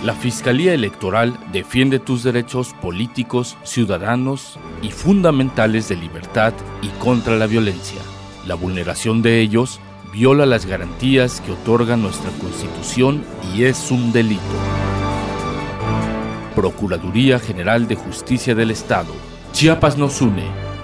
La Fiscalía Electoral defiende tus derechos políticos, ciudadanos y fundamentales de libertad y contra la violencia. La vulneración de ellos viola las garantías que otorga nuestra Constitución y es un delito. Procuraduría General de Justicia del Estado. Chiapas nos une.